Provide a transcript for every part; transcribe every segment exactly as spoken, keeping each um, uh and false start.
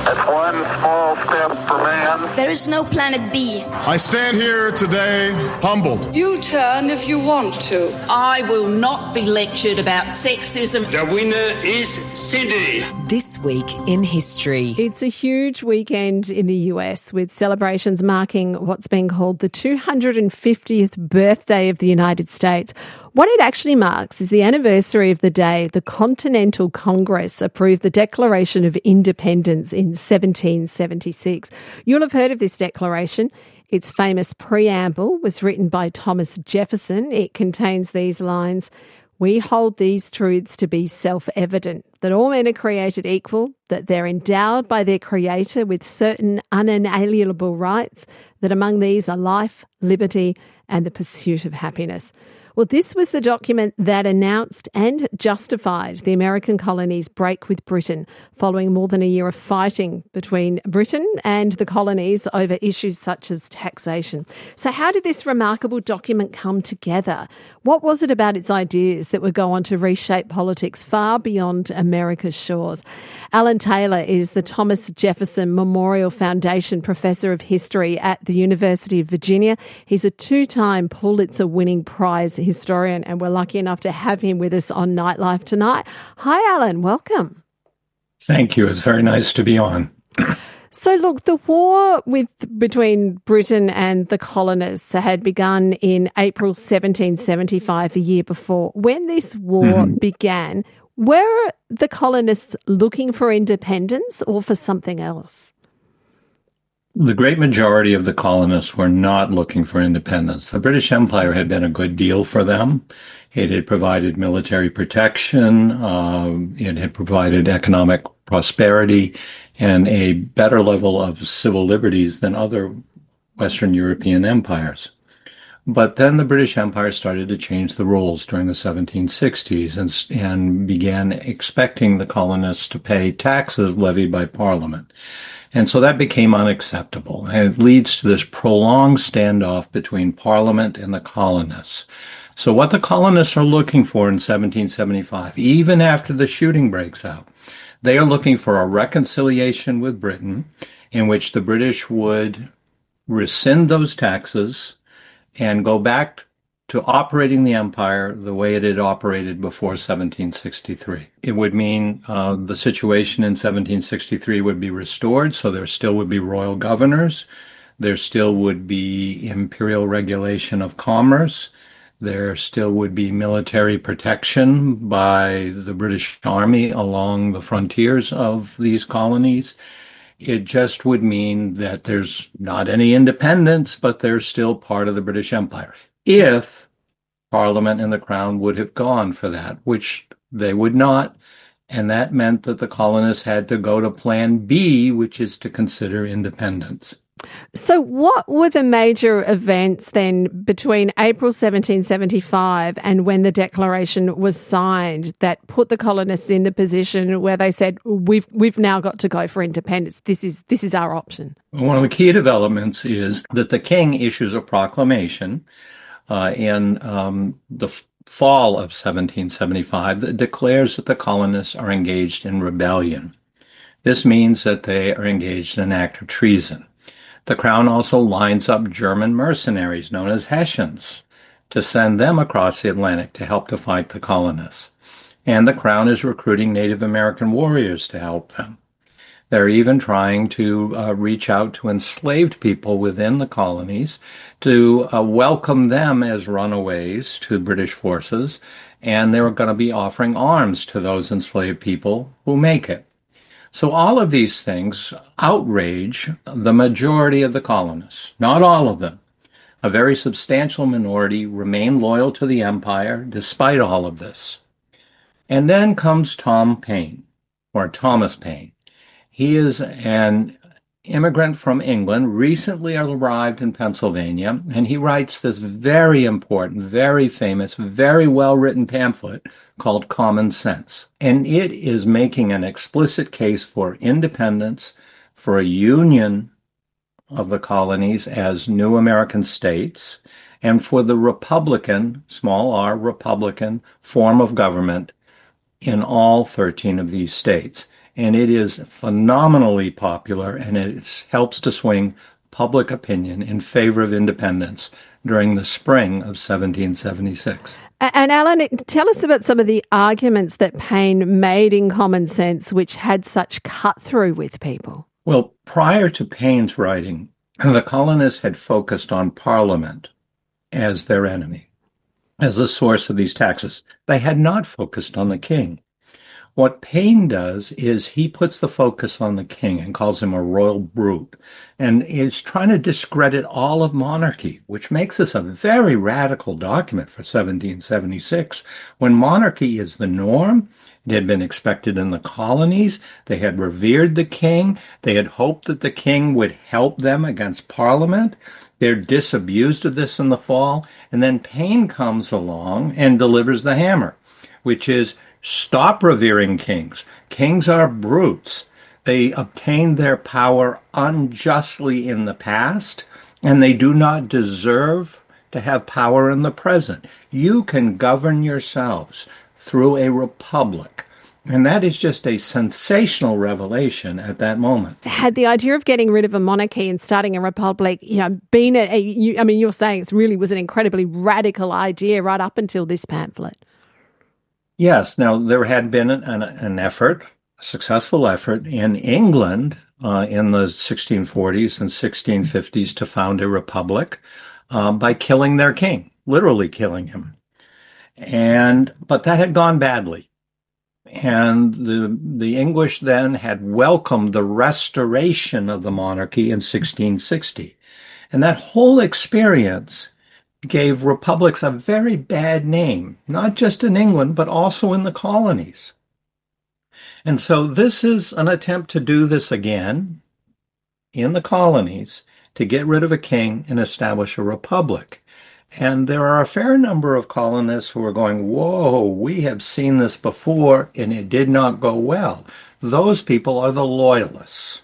That's one small step for man. There is no planet B. I stand here today humbled. You turn if you want to. I will not be lectured about sexism. The winner is Sydney. This week in history. It's a huge weekend in the U S with celebrations marking what's being called the two hundred fiftieth birthday of the United States. What it actually marks is the anniversary of the day the Continental Congress approved the Declaration of Independence in seventeen seventy-six. You'll have heard of this declaration. Its famous preamble was written by Thomas Jefferson. It contains these lines: "We hold these truths to be self-evident, that all men are created equal, that they're endowed by their Creator with certain unalienable rights, that among these are life, liberty, and the pursuit of happiness." Well, this was the document that announced and justified the American colonies' break with Britain following more than a year of fighting between Britain and the colonies over issues such as taxation. So how did this remarkable document come together? What was it about its ideas that would go on to reshape politics far beyond America's shores? Alan Taylor is the Thomas Jefferson Memorial Foundation Professor of History at the University of Virginia. He's a two-time Pulitzer-winning prize historian, and we're lucky enough to have him with us on Nightlife tonight. Hi, Alan. Welcome. Thank you. It's very nice to be on. So, look, the war with between Britain and the colonists had begun in April seventeen seventy-five, the year before. When this war mm-hmm. began, were the colonists looking for independence or for something else? The great majority of the colonists were not looking for independence. The British Empire had been a good deal for them. It had provided military protection. Uh, it had provided economic prosperity and a better level of civil liberties than other Western European empires. But then the British Empire started to change the rules during the seventeen sixties and, and began expecting the colonists to pay taxes levied by Parliament. And so that became unacceptable. And it leads to this prolonged standoff between Parliament and the colonists. So what the colonists are looking for in seventeen seventy-five, even after the shooting breaks out, they are looking for a reconciliation with Britain in which the British would rescind those taxes and go back to operating the empire the way it had operated before seventeen sixty-three. It would mean uh, the situation in seventeen sixty-three would be restored, so there still would be royal governors. There still would be imperial regulation of commerce. There still would be military protection by the British Army along the frontiers of these colonies. It just would mean that there's not any independence, but they're still part of the British Empire. If Parliament and the Crown would have gone for that, which they would not, and that meant that the colonists had to go to Plan B, which is to consider independence. So what were the major events then between April seventeen seventy-five and when the declaration was signed that put the colonists in the position where they said, we've we've now got to go for independence. This is this is our option. One of the key developments is that the king issues a proclamation uh, in um, the f- fall of seventeen seventy-five that declares that the colonists are engaged in rebellion. This means that they are engaged in an act of treason. The Crown also lines up German mercenaries known as Hessians to send them across the Atlantic to help to fight the colonists. And the Crown is recruiting Native American warriors to help them. They're even trying to uh, reach out to enslaved people within the colonies to uh, welcome them as runaways to British forces, and they're going to be offering arms to those enslaved people who make it. So all of these things outrage the majority of the colonists, not all of them. A very substantial minority remain loyal to the empire despite all of this. And then comes Tom Paine, or Thomas Paine. He is an immigrant from England, recently arrived in Pennsylvania, and he writes this very important, very famous, very well-written pamphlet called Common Sense. And it is making an explicit case for independence, for a union of the colonies as new American states, and for the Republican, small r, Republican form of government in all thirteen of these states. and it is phenomenally popular, and it helps to swing public opinion in favor of independence during the spring of seventeen seventy-six. And Alan, tell us about some of the arguments that Paine made in Common Sense which had such cut-through with people. Well, prior to Paine's writing, the colonists had focused on Parliament as their enemy, as the source of these taxes. They had not focused on the king. What Paine does is he puts the focus on the king and calls him a royal brute, and is trying to discredit all of monarchy, which makes this a very radical document for seventeen seventy-six, when monarchy is the norm. It had been expected in the colonies. They had revered the king. They had hoped that the king would help them against Parliament. They're disabused of this in the fall, and then Paine comes along and delivers the hammer, which is, stop revering kings. Kings are brutes. They obtained their power unjustly in the past, and they do not deserve to have power in the present. You can govern yourselves through a republic. And that is just a sensational revelation at that moment. Had the idea of getting rid of a monarchy and starting a republic, you know, been a, a you, I mean, you're saying it really was an incredibly radical idea right up until this pamphlet. Yes. Now, there had been an, an effort, a successful effort in England uh, in the sixteen forties and sixteen fifties to found a republic uh, by killing their king, literally killing him. And but that had gone badly. And the the English then had welcomed the restoration of the monarchy in sixteen sixty. And that whole experience gave republics a very bad name, not just in England, but also in the colonies. And so this is an attempt to do this again in the colonies, to get rid of a king and establish a republic. And there are a fair number of colonists who are going, whoa, we have seen this before and it did not go well. Those people are the loyalists.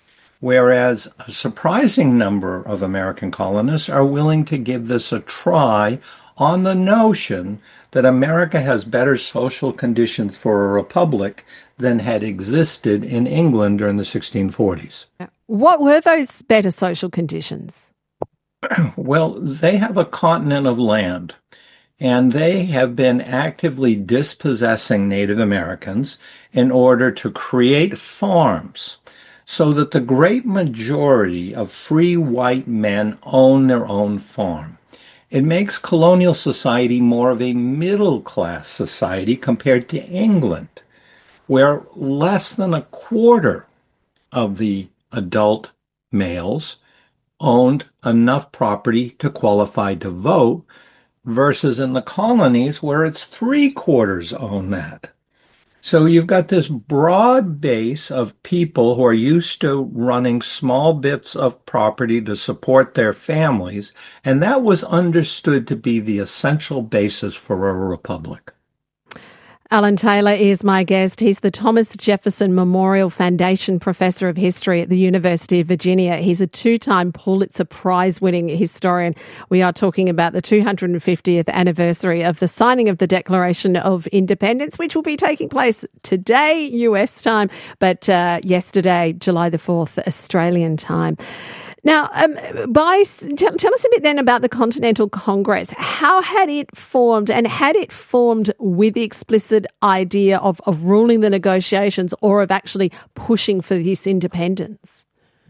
Whereas a surprising number of American colonists are willing to give this a try on the notion that America has better social conditions for a republic than had existed in England during the sixteen forties. What were those better social conditions? Well, they have a continent of land, and they have been actively dispossessing Native Americans in order to create farms so that the great majority of free white men own their own farm. It makes colonial society more of a middle-class society compared to England, where less than a quarter of the adult males owned enough property to qualify to vote, versus in the colonies where it's three quarters own that. So you've got this broad base of people who are used to running small bits of property to support their families, and that was understood to be the essential basis for a republic. Alan Taylor is my guest. He's the Thomas Jefferson Memorial Foundation Professor of History at the University of Virginia. He's a two-time Pulitzer Prize-winning historian. We are talking about the two hundred fiftieth anniversary of the signing of the Declaration of Independence, which will be taking place today, U S time, but uh, yesterday, July the fourth, Australian time. Now, um, by, tell, tell us a bit then about the Continental Congress. How had it formed, and had it formed with the explicit idea of, of ruling the negotiations or of actually pushing for this independence?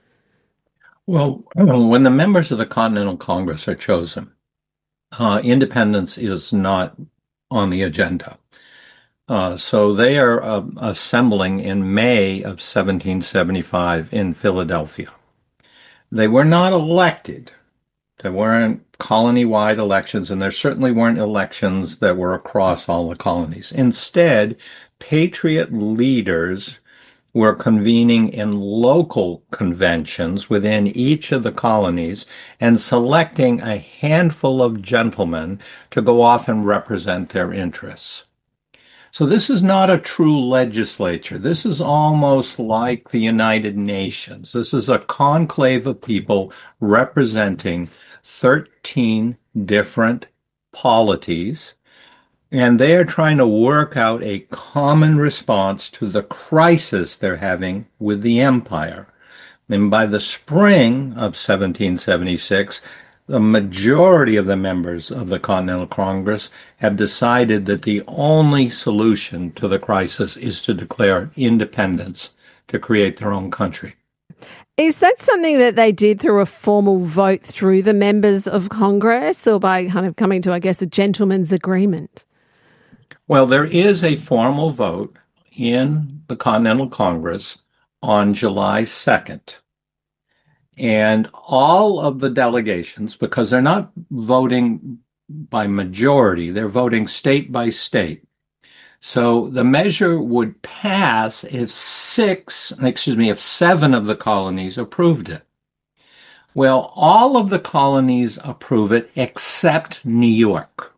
Well, when the members of the Continental Congress are chosen, uh, independence is not on the agenda. Uh, so they are uh, assembling in May of seventeen seventy-five in Philadelphia. They were not elected. There weren't colony-wide elections, and there certainly weren't elections that were across all the colonies. Instead, patriot leaders were convening in local conventions within each of the colonies and selecting a handful of gentlemen to go off and represent their interests. So this is not a true legislature. This is almost like the United Nations. This is a conclave of people representing thirteen different polities And they are trying to work out a common response to the crisis they're having with the empire. And by the spring of seventeen seventy-six, the majority of the members of the Continental Congress have decided that the only solution to the crisis is to declare independence, to create their own country. Is that something that they did through a formal vote through the members of Congress, or by kind of coming to, I guess, a gentleman's agreement? Well, there is a formal vote in the Continental Congress on July second. And all of the delegations, because they're not voting by majority, they're voting state by state. So the measure would pass if six, excuse me, if seven of the colonies approved it. Well, all of the colonies approve it except New York.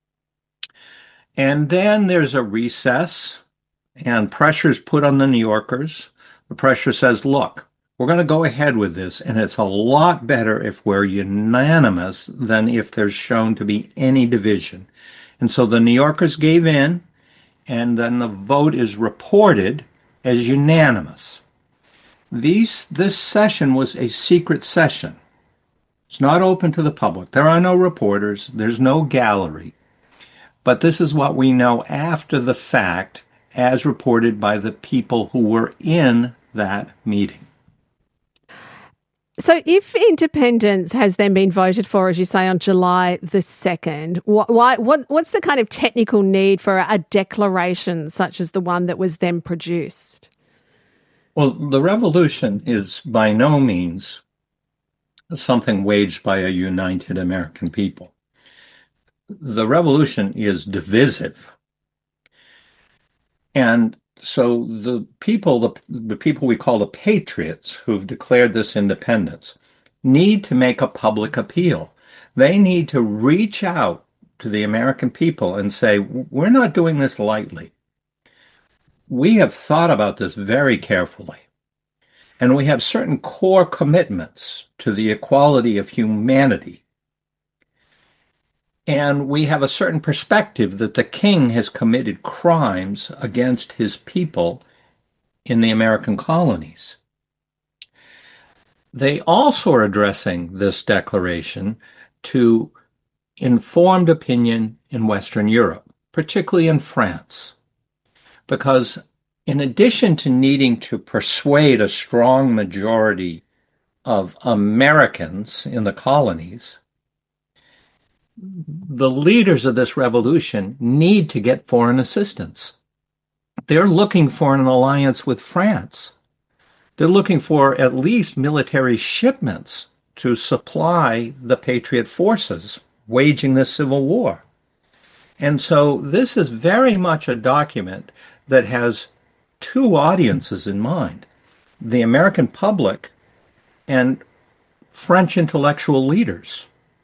And then there's a recess and pressure's put on the New Yorkers. The pressure says, look, we're going to go ahead with this, and it's a lot better if we're unanimous than if there's shown to be any division. And so the New Yorkers gave in, and then the vote is reported as unanimous. These, this session was a secret session. It's not open to the public. There are no reporters. There's no gallery. But this is what we know after the fact, as reported by the people who were in that meeting. So if independence has then been voted for, as you say, on July the second, what, why, what, what's the kind of technical need for a declaration such as the one that was then produced? Well, the revolution is by no means something waged by a united American people. The revolution is divisive. And so the people, the, the people we call the patriots who've declared this independence need to make a public appeal. They need to reach out to the American people and say, we're not doing this lightly. We have thought about this very carefully. And we have certain core commitments to the equality of humanity. And we have a certain perspective that the king has committed crimes against his people in the American colonies. They also are addressing this declaration to informed opinion in Western Europe, particularly in France, because in addition to needing to persuade a strong majority of Americans in the colonies, the leaders of this revolution need to get foreign assistance. They're looking for an alliance with France. They're looking for at least military shipments to supply the patriot forces waging this civil war. And so this is very much a document that has two audiences in mind: the American public and French intellectual leaders.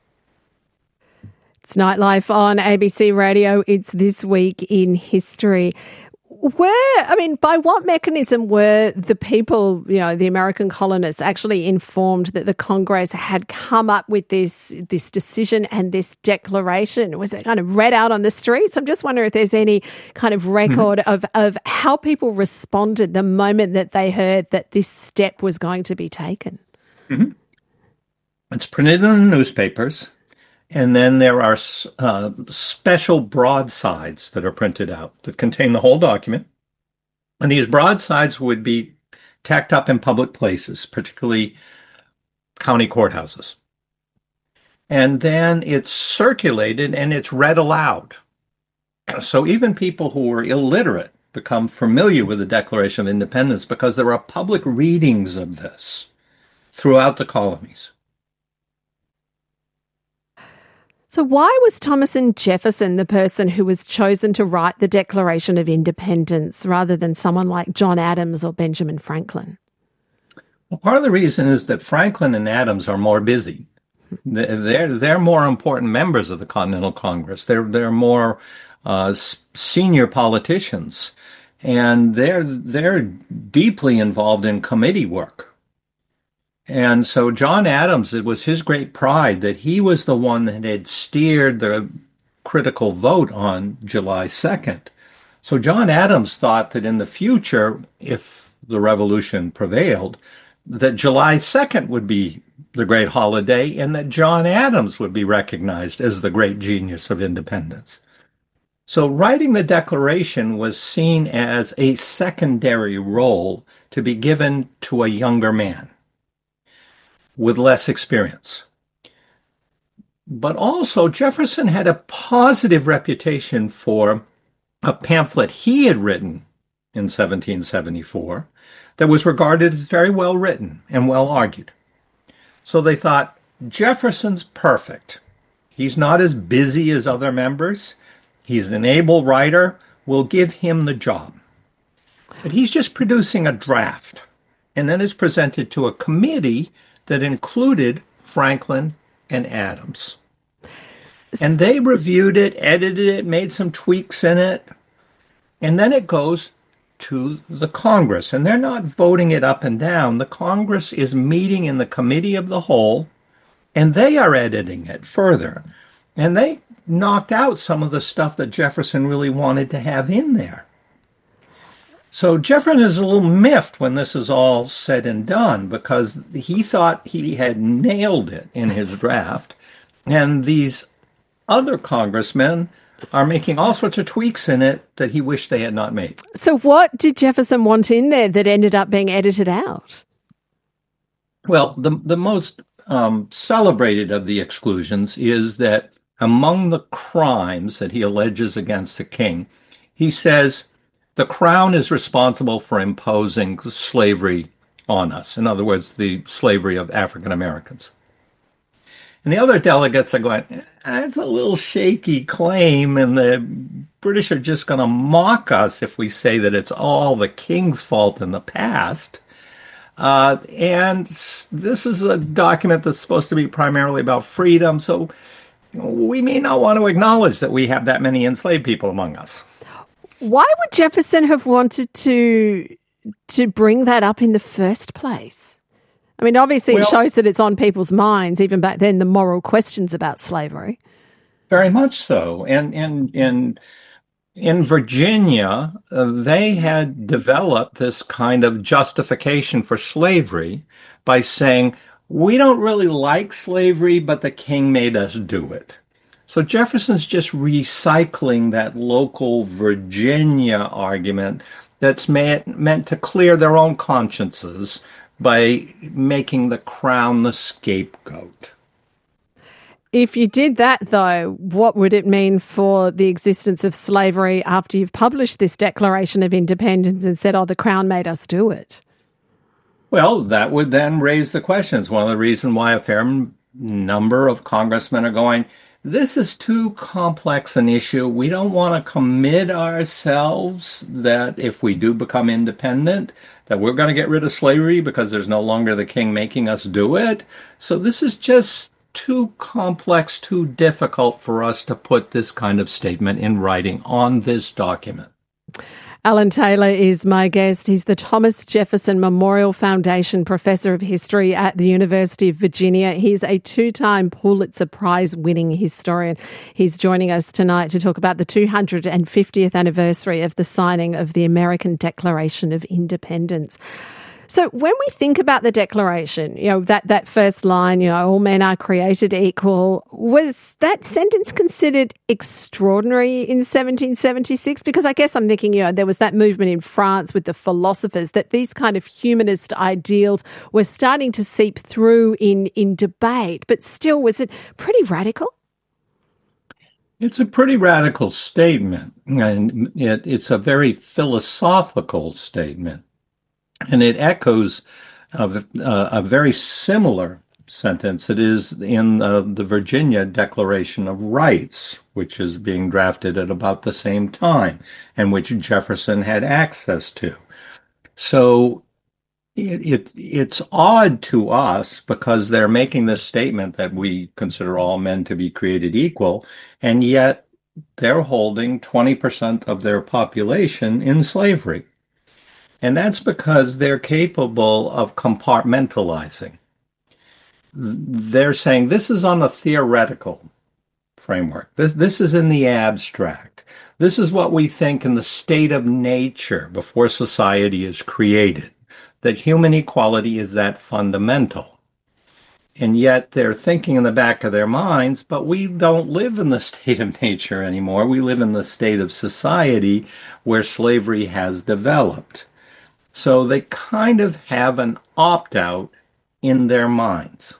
It's Nightlife on A B C Radio. It's This Week in History. Where, I mean, by what mechanism were the people, you know, the American colonists actually informed that the Congress had come up with this this decision and this declaration? Was it kind of read out on the streets? I'm just wondering if there's any kind of record mm-hmm. of, of how people responded the moment that they heard that this step was going to be taken. Mm-hmm. It's printed in the newspapers. And then there are uh, special broadsides that are printed out that contain the whole document. And these broadsides would be tacked up in public places, particularly county courthouses. And then it's circulated and it's read aloud. So even people who were illiterate become familiar with the Declaration of Independence because there are public readings of this throughout the colonies. So why was Thomas and Jefferson the person who was chosen to write the Declaration of Independence rather than someone like John Adams or Benjamin Franklin? Well, part of the reason is that Franklin and Adams are more busy. They're they're more important members of the Continental Congress. They're they're more uh, senior politicians, and they're they're deeply involved in committee work. And so John Adams, it was his great pride that he was the one that had steered the critical vote on July second. So John Adams thought that in the future, if the revolution prevailed, that July second would be the great holiday and that John Adams would be recognized as the great genius of independence. So writing the Declaration was seen as a secondary role to be given to a younger man with less experience. But also, Jefferson had a positive reputation for a pamphlet he had written in seventeen seventy-four that was regarded as very well written and well argued. So they thought, Jefferson's perfect. He's not as busy as other members. He's an able writer. We'll give him the job. But he's just producing a draft. And then it's presented to a committee that included Franklin and Adams. And they reviewed it, edited it, made some tweaks in it. And then it goes to the Congress. And they're not voting it up and down. The Congress is meeting in the Committee of the Whole, and they are editing it further. And they knocked out some of the stuff that Jefferson really wanted to have in there. So Jefferson is a little miffed when this is all said and done because he thought he had nailed it in his draft. And these other congressmen are making all sorts of tweaks in it that he wished they had not made. So what did Jefferson want in there that ended up being edited out? Well, the, the most um, celebrated of the exclusions is that among the crimes that he alleges against the king, he says the crown is responsible for imposing slavery on us. In other words, the slavery of African Americans. And the other delegates are going, that's a little shaky claim, and the British are just going to mock us if we say that it's all the king's fault in the past. Uh, and this is a document that's supposed to be primarily about freedom, so we may not want to acknowledge that we have that many enslaved people among us. Why would Jefferson have wanted to to bring that up in the first place? I mean, obviously well, it shows that it's on people's minds, even back then, the moral questions about slavery. Very much so. And in in in Virginia, uh, they had developed this kind of justification for slavery by saying, we don't really like slavery, but the king made us do it. So Jefferson's just recycling that local Virginia argument that's meant, meant to clear their own consciences by making the crown the scapegoat. If you did that, though, what would it mean for the existence of slavery after you've published this Declaration of Independence and said, oh, the crown made us do it? Well, that would then raise the questions. One of the reasons why a fair number of congressmen are going, this is too complex an issue. We don't want to commit ourselves that if we do become independent, that we're going to get rid of slavery because there's no longer the king making us do it. So this is just too complex, too difficult for us to put this kind of statement in writing on this document. Alan Taylor is my guest. He's the Thomas Jefferson Memorial Foundation Professor of History at the University of Virginia. He's a two-time Pulitzer Prize-winning historian. He's joining us tonight to talk about the two hundred fiftieth anniversary of the signing of the American Declaration of Independence. So when we think about the Declaration, you know, that, that first line, you know, all men are created equal, was that sentence considered extraordinary in seventeen seventy-six? Because I guess I'm thinking, you know, there was that movement in France with the philosophers that these kind of humanist ideals were starting to seep through in, in debate. But still, was it pretty radical? It's a pretty radical statement, and it, it's a very philosophical statement. And it echoes a, a very similar sentence. It is in uh, the Virginia Declaration of Rights, which is being drafted at about the same time, and which Jefferson had access to. So it, it it's odd to us because they're making this statement that we consider all men to be created equal, and yet they're holding twenty percent of their population in slavery. And that's because they're capable of compartmentalizing. They're saying this is on a theoretical framework. This, this is in the abstract. This is what we think in the state of nature before society is created, that human equality is that fundamental. And yet they're thinking in the back of their minds, but we don't live in the state of nature anymore. We live in the state of society where slavery has developed. So they kind of have an opt-out in their minds.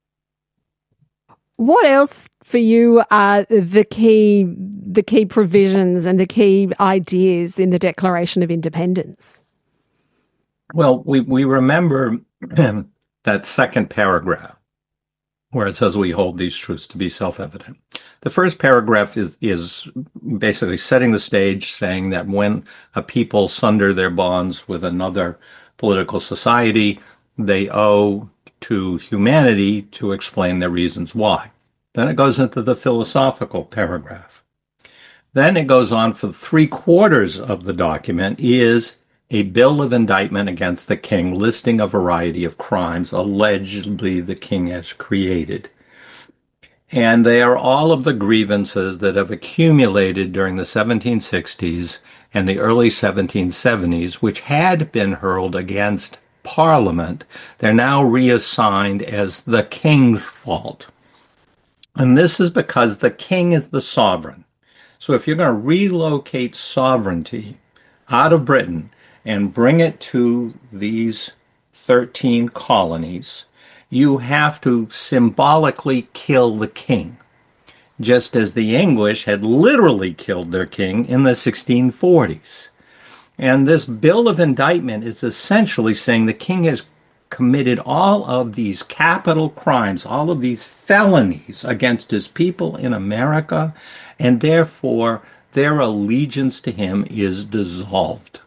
What else for you are the key the key provisions and the key ideas in the Declaration of Independence? Well, we, we remember that second paragraph where it says we hold these truths to be self-evident. The first paragraph is, is basically setting the stage, saying that when a people sunder their bonds with another political society, they owe to humanity to explain their reasons why. Then it goes into the philosophical paragraph. Then it goes on for three quarters of the document is a bill of indictment against the king, listing a variety of crimes allegedly the king has created. And they are all of the grievances that have accumulated during the seventeen sixties and the early seventeen seventies, which had been hurled against Parliament. They're now reassigned as the king's fault. And this is because the king is the sovereign. So if you're going to relocate sovereignty out of Britain and bring it to these thirteen colonies, you have to symbolically kill the king, just as the English had literally killed their king in the sixteen forties. And this bill of indictment is essentially saying the king has committed all of these capital crimes, all of these felonies against his people in America, and therefore their allegiance to him is dissolved.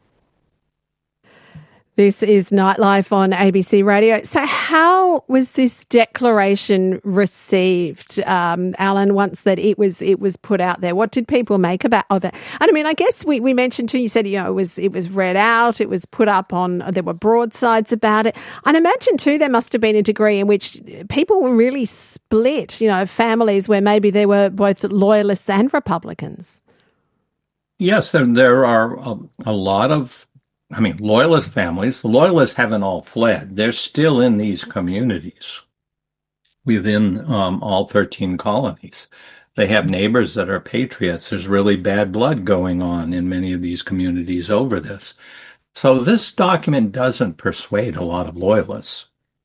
This is Nightlife on A B C Radio. So how was this declaration received, um, Alan, once that it was it was put out there? What did people make about of it? And I mean, I guess we, we mentioned too, you said, you know, it was it was read out, it was put up on, there were broadsides about it. And I imagine too there must have been a degree in which people were really split, you know, families where maybe there were both loyalists and Republicans. Yes, and there are a, a lot of I mean, loyalist families, the loyalists haven't all fled. They're still in these communities within um, all thirteen colonies. They have neighbors that are patriots. There's really bad blood going on in many of these communities over this. So this document doesn't persuade a lot of loyalists.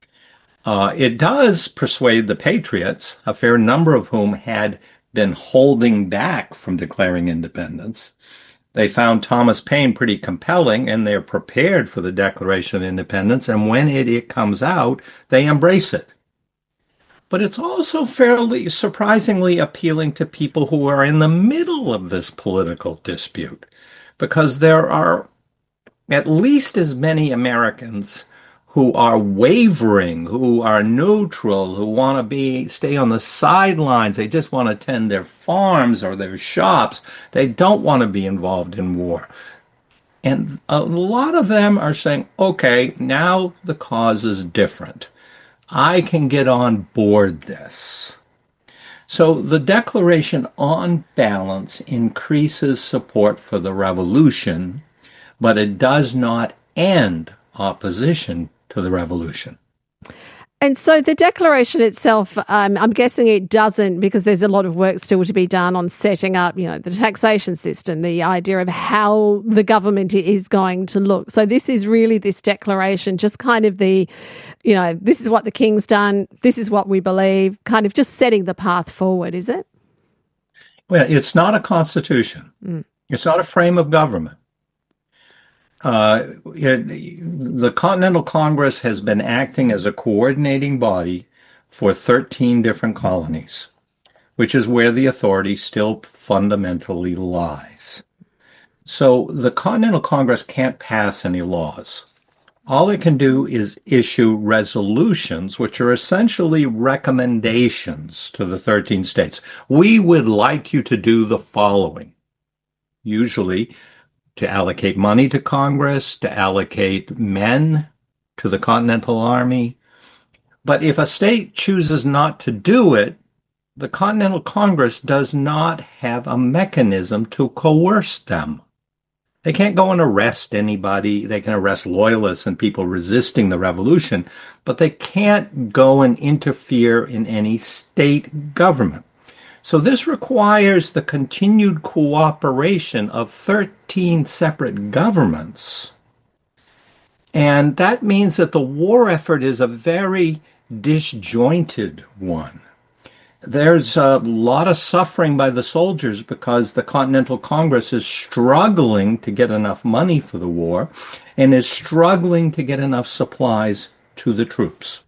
Uh, it does persuade the patriots, a fair number of whom had been holding back from declaring independence. They found Thomas Paine pretty compelling, and they're prepared for the Declaration of Independence, and when it, it comes out, they embrace it. But it's also fairly surprisingly appealing to people who are in the middle of this political dispute, because there are at least as many Americans who are wavering, who are neutral, who want to be stay on the sidelines. They just want to tend their farms or their shops. They don't want to be involved in war. And a lot of them are saying, okay, now the cause is different. I can get on board this. So the Declaration on balance increases support for the revolution, but it does not end opposition to the revolution. And so the declaration itself, um, I'm guessing it doesn't, because there's a lot of work still to be done on setting up, you know, the taxation system, the idea of how the government is going to look. So this is really this declaration, just kind of the, you know, this is what the king's done, this is what we believe, kind of just setting the path forward, is it? Well, it's not a constitution. Mm. It's not a frame of government. Uh, it, the Continental Congress has been acting as a coordinating body for thirteen different colonies, which is where the authority still fundamentally lies. So the Continental Congress can't pass any laws. All it can do is issue resolutions, which are essentially recommendations to the thirteen states. We would like you to do the following. Usually, to allocate money to Congress, to allocate men to the Continental Army. But if a state chooses not to do it, the Continental Congress does not have a mechanism to coerce them. They can't go and arrest anybody. They can arrest loyalists and people resisting the revolution, but they can't go and interfere in any state government. So this requires the continued cooperation of thirteen separate governments. And that means that the war effort is a very disjointed one. There's a lot of suffering by the soldiers because the Continental Congress is struggling to get enough money for the war and is struggling to get enough supplies to the troops.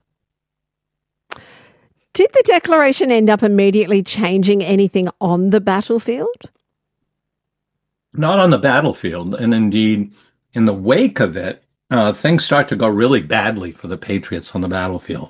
Did the declaration end up immediately changing anything on the battlefield? Not on the battlefield. And indeed, in the wake of it, uh, things start to go really badly for the Patriots on the battlefield.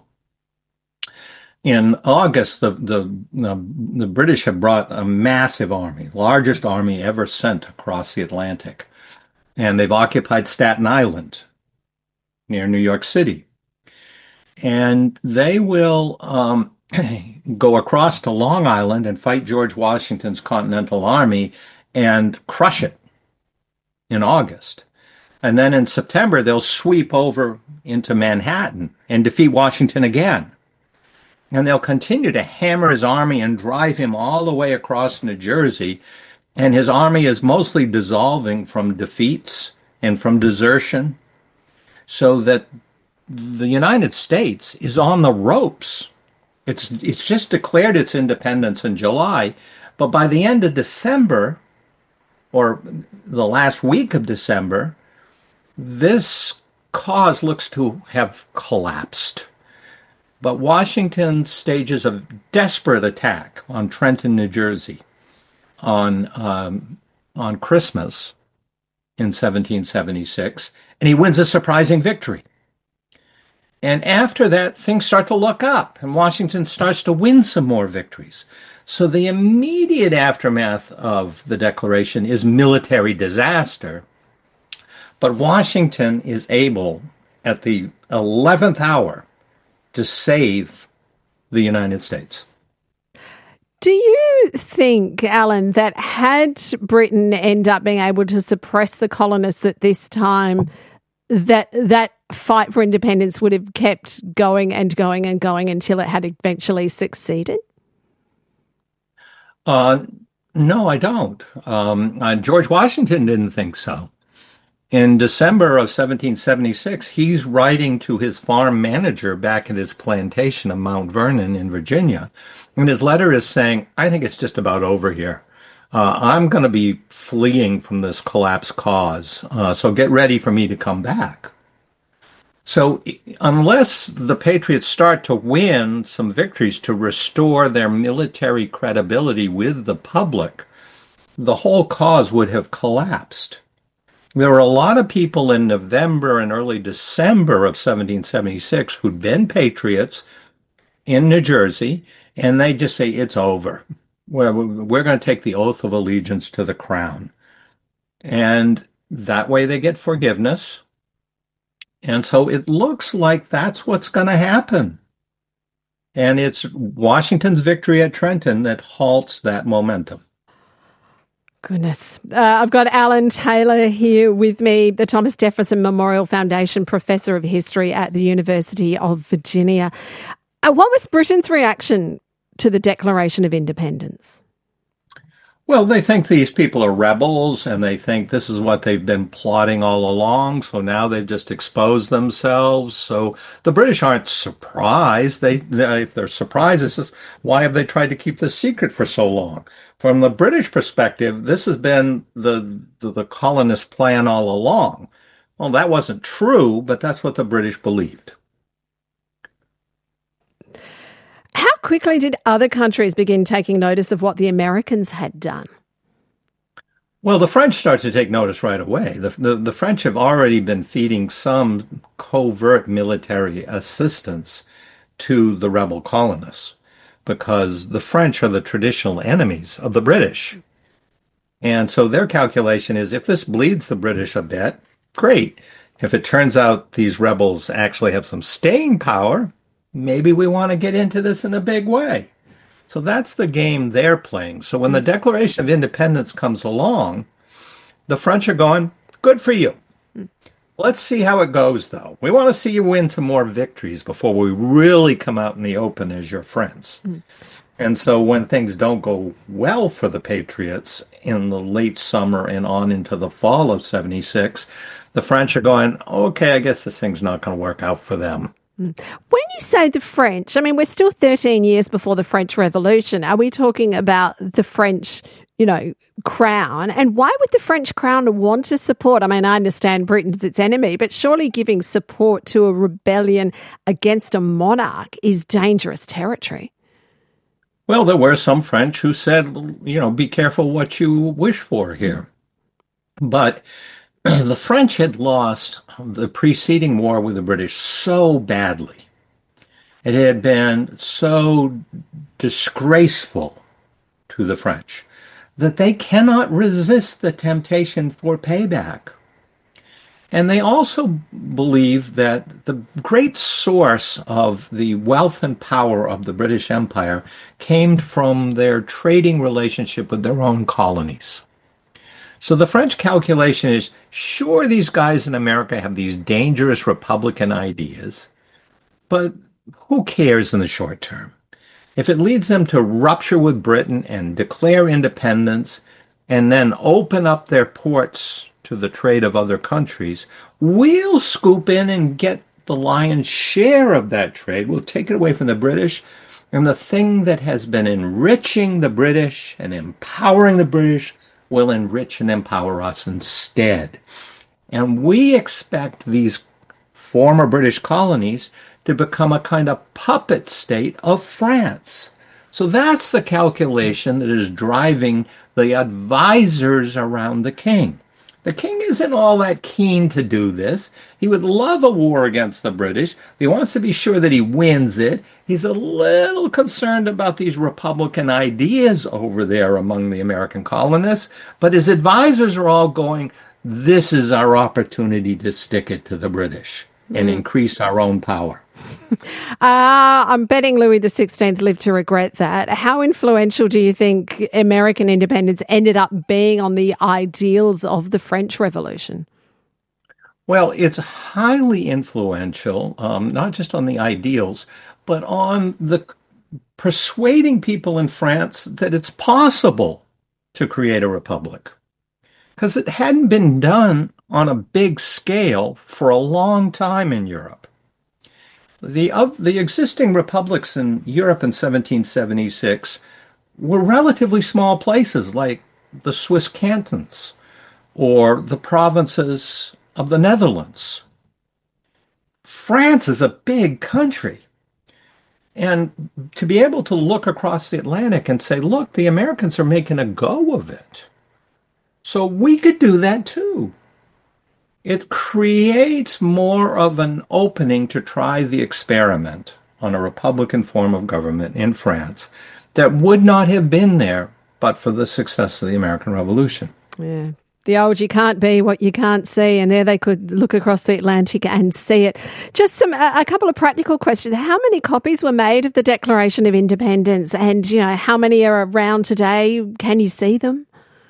In August, the, the, the, the British have brought a massive army, largest army ever sent across the Atlantic. And they've occupied Staten Island near New York City. And they will um, go across to Long Island and fight George Washington's Continental Army and crush it in August. And then in September, they'll sweep over into Manhattan and defeat Washington again. And they'll continue to hammer his army and drive him all the way across New Jersey. And his army is mostly dissolving from defeats and from desertion, so that the United States is on the ropes. It's, it's just declared its independence in July, but by the end of December, or the last week of December, this cause looks to have collapsed. But Washington stages a desperate attack on Trenton, New Jersey, on um, on Christmas in seventeen seventy-six, and he wins a surprising victory. And after that, things start to look up, and Washington starts to win some more victories. So the immediate aftermath of the Declaration is military disaster, but Washington is able, at the eleventh hour, to save the United States. Do you think, Alan, that had Britain end up being able to suppress the colonists at this time, that that fight for independence would have kept going and going and going until it had eventually succeeded? Uh, no, I don't. Um, uh, George Washington didn't think so. In December of seventeen seventy-six, he's writing to his farm manager back at his plantation of Mount Vernon in Virginia. And his letter is saying, I think it's just about over here. Uh, I'm going to be fleeing from this collapsed cause. Uh, so get ready for me to come back. So unless the Patriots start to win some victories to restore their military credibility with the public, the whole cause would have collapsed. There were a lot of people in November and early December of seventeen seventy-six who'd been patriots in New Jersey, and they just say, it's over. We're, we're going to take the oath of allegiance to the crown. And that way they get forgiveness. And so it looks like that's what's going to happen. And it's Washington's victory at Trenton that halts that momentum. Goodness. Uh, I've got Alan Taylor here with me, the Thomas Jefferson Memorial Foundation Professor of History at the University of Virginia. Uh, what was Britain's reaction to the Declaration of Independence? Well, they think these people are rebels, and they think this is what they've been plotting all along, so now they've just exposed themselves. So the British aren't surprised. They, they if they're surprised, it's just, why have they tried to keep this secret for so long? From the British perspective, this has been the, the, the colonist plan all along. Well, that wasn't true, but that's what the British believed. How quickly did other countries begin taking notice of what the Americans had done? Well, the French start to take notice right away. The, the, the French have already been feeding some covert military assistance to the rebel colonists, because the French are the traditional enemies of the British. And so their calculation is, if this bleeds the British a bit, great. If it turns out these rebels actually have some staying power, maybe we want to get into this in a big way. So that's the game they're playing. So when the Declaration of Independence comes along, the French are going, good for you. Let's see how it goes, though. We want to see you win some more victories before we really come out in the open as your friends. Mm. And so when things don't go well for the Patriots in the late summer and on into the fall of seventy-six, the French are going, okay, I guess this thing's not going to work out for them. When you say the French, I mean, we're still thirteen years before the French Revolution. Are we talking about the French, you know, crown? And why would the French crown want to support? I mean, I understand Britain's its enemy, but surely giving support to a rebellion against a monarch is dangerous territory. Well, there were some French who said, you know, be careful what you wish for here. But the French had lost the preceding war with the British so badly. It had been so disgraceful to the French that they cannot resist the temptation for payback. And they also believe that the great source of the wealth and power of the British Empire came from their trading relationship with their own colonies. So the French calculation is, sure, these guys in America have these dangerous Republican ideas, but who cares in the short term? If it leads them to rupture with Britain and declare independence and then open up their ports to the trade of other countries, we'll scoop in and get the lion's share of that trade. We'll take it away from the British. And the thing that has been enriching the British and empowering the British will enrich and empower us instead. And we expect these former British colonies to become a kind of puppet state of France. So that's the calculation that is driving the advisors around the king. The king isn't all that keen to do this. He would love a war against the British. He wants to be sure that he wins it. He's a little concerned about these Republican ideas over there among the American colonists. But his advisors are all going, this is our opportunity to stick it to the British and mm. increase our own power. Uh, I'm betting Louis the sixteenth lived to regret that. How influential do you think American independence ended up being on the ideals of the French Revolution? Well, it's highly influential, um, not just on the ideals, but on the persuading people in France that it's possible to create a republic. Because it hadn't been done on a big scale for a long time in Europe. The, uh, the existing republics in Europe in seventeen seventy-six were relatively small places like the Swiss cantons or the provinces of the Netherlands. France is a big country. And to be able to look across the Atlantic and say, look, the Americans are making a go of it. So we could do that too. It creates more of an opening to try the experiment on a Republican form of government in France that would not have been there but for the success of the American Revolution. Yeah. The old, you can't be what you can't see, and there they could look across the Atlantic and see it. Just some a couple of practical questions. How many copies were made of the Declaration of Independence, and you know how many are around today? Can you see them?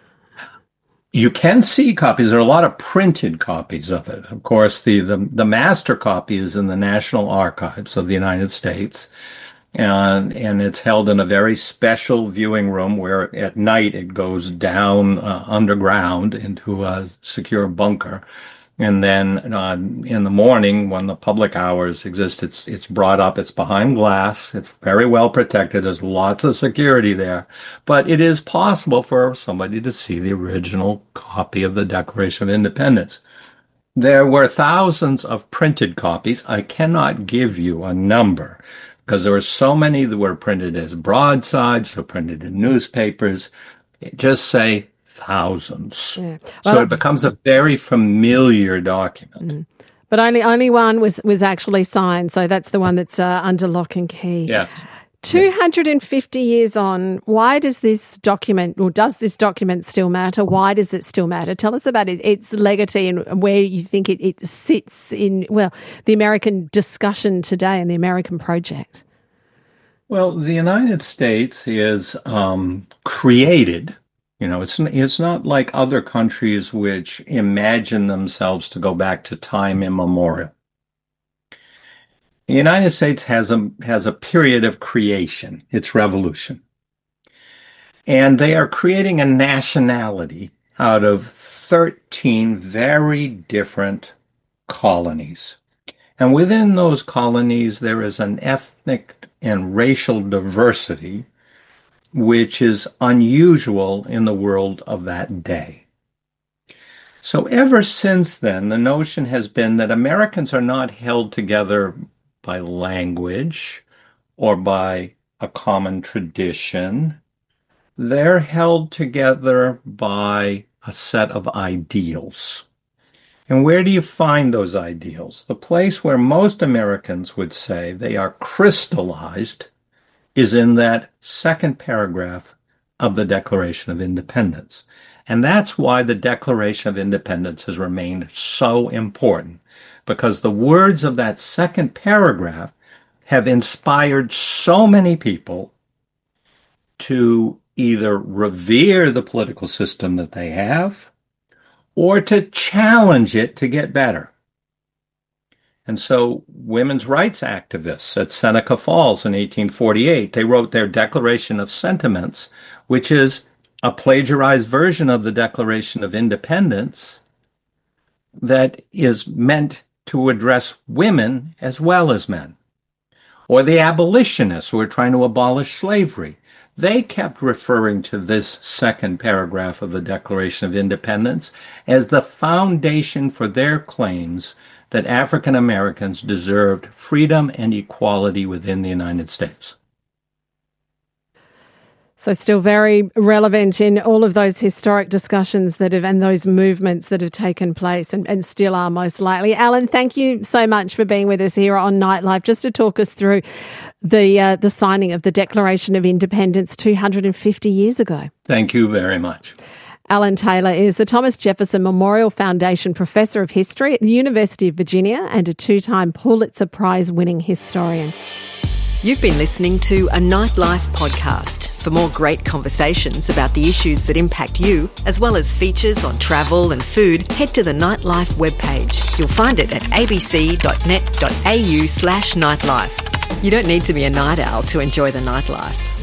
You can see copies. There are a lot of printed copies of it. Of course, the, the, the master copy is in the National Archives of the United States, and, and it's held in a very special viewing room where at night it goes down uh, underground into a secure bunker. And then uh, in the morning, when the public hours exist, it's it's brought up. It's behind glass. It's very well protected. There's lots of security there. But it is possible for somebody to see the original copy of the Declaration of Independence. There were thousands of printed copies. I cannot give you a number because there were so many that were printed as broadsides, were printed in newspapers. Just say thousands. Yeah. Well, so it becomes a very familiar document. Mm. But only only one was, was actually signed, so that's the one that's uh, under lock and key. Yes. two hundred fifty years on, why does this document, or does this document still matter? Why does it still matter? Tell us about it, its legacy and where you think it, it sits in, well, the American discussion today and the American project. Well, the United States is um, created. You know, it's it's not like other countries which imagine themselves to go back to time immemorial. The United States has a has a period of creation, its revolution. And they are creating a nationality out of thirteen very different colonies. And within those colonies, there is an ethnic and racial diversity which is unusual in the world of that day. So ever since then, the notion has been that Americans are not held together by language or by a common tradition. They're held together by a set of ideals. And where do you find those ideals? The place where most Americans would say they are crystallized is in that second paragraph of the Declaration of Independence. And that's why the Declaration of Independence has remained so important, because the words of that second paragraph have inspired so many people to either revere the political system that they have or to challenge it to get better. And so women's rights activists at Seneca Falls in eighteen forty-eight, they wrote their Declaration of Sentiments, which is a plagiarized version of the Declaration of Independence that is meant to address women as well as men. Or the abolitionists who are trying to abolish slavery. They kept referring to this second paragraph of the Declaration of Independence as the foundation for their claims that African Americans deserved freedom and equality within the United States. So still very relevant in all of those historic discussions that have, and those movements that have taken place and, and still are most likely. Alan, thank you so much for being with us here on Nightlife, just to talk us through the uh, the signing of the Declaration of Independence two hundred fifty years ago. Thank you very much. Alan Taylor is the Thomas Jefferson Memorial Foundation Professor of History at the University of Virginia and a two-time Pulitzer Prize-winning historian. You've been listening to a Nightlife podcast. For more great conversations about the issues that impact you, as well as features on travel and food, head to the Nightlife webpage. You'll find it at abc.net.au slash nightlife. You don't need to be a night owl to enjoy the nightlife.